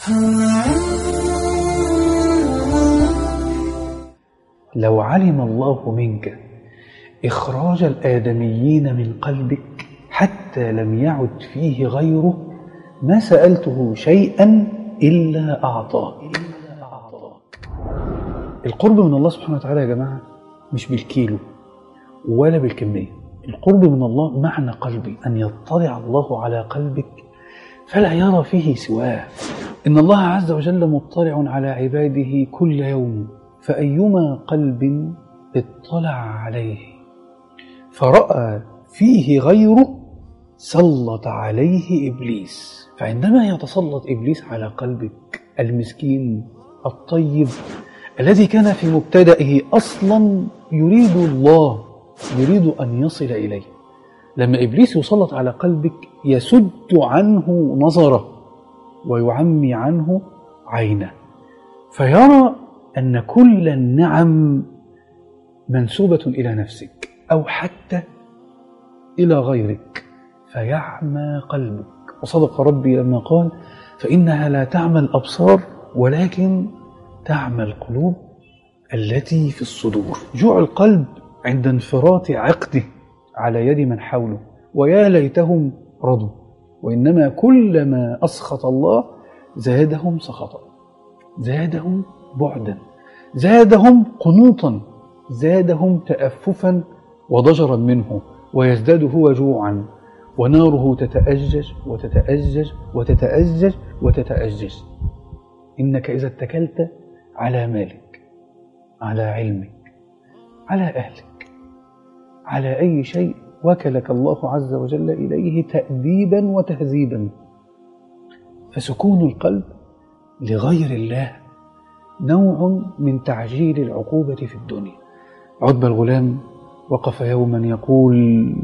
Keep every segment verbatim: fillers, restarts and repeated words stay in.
لو علم الله منك إخراج الآدميين من قلبك حتى لم يعد فيه غيره ما سألته شيئا إلا أعطاك. القرب من الله سبحانه وتعالى يا جماعة مش بالكيلو ولا بالكمية. القرب من الله معنى قلبي، أن يطلع الله على قلبك فلا يرى فيه سواه. إن الله عز وجل مطلع على عباده كل يوم، فأيما قلب اطلع عليه فرأى فيه غيره سلط عليه إبليس. فعندما يتسلط إبليس على قلبك المسكين الطيب الذي كان في مبتدئه أصلا يريد الله، يريد أن يصل إليه، لما إبليس يسلط على قلبك يسد عنه نظره ويعمي عنه عينه، فيرى أن كل النعم منسوبة إلى نفسك أو حتى إلى غيرك، فيعمى قلبك. وصدق ربي لما قال فإنها لا تعمى الأبصار ولكن تعمى القلوب التي في الصدور. جوع القلب عند انفراط عقده على يد من حوله، ويا ليتهم رضوا، وإنما كلما أسخط الله زادهم سخطا، زادهم بعدا، زادهم قنوطا، زادهم تأففا وضجرا منه، ويزداد هو جوعا، وناره تتأجج وتتأجج وتتأجج وتتأجج. إنك إذا اتكلت على مالك، على علمك، على أهلك، على أي شيء وكلك الله عز وجل إليه تأديبا وتهذيبا. فسكون القلب لغير الله نوع من تعجيل العقوبة في الدنيا. عتبة الغلام وقف يوما يقول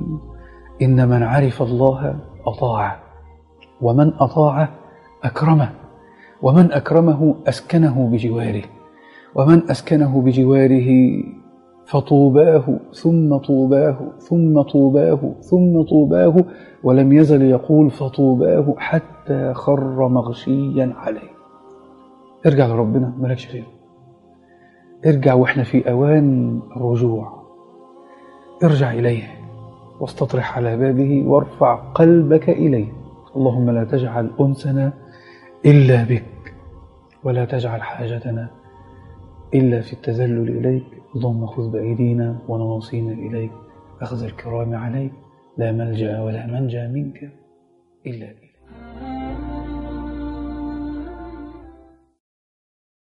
إن من عرف الله أطاعه، ومن أطاعه أكرمه، ومن أكرمه أسكنه بجواره، ومن أسكنه بجواره فطوباه ثم طوباه ثم طوباه ثم طوباه، ولم يزل يقول فطوباه حتى خر مغشيا عليه. ارجع لربنا ملكش فيه، ارجع وإحنا في أوان الرجوع، ارجع إليه واستطرح على بابه وارفع قلبك إليه. اللهم لا تجعل أنسنا إلا بك، ولا تجعل حاجتنا إلا في التذلل إليك. اللهم خذ بأيدينا ونواصينا إليك أخذ الكرام عليك، لا ملجأ ولا منجا منك إلا إليك.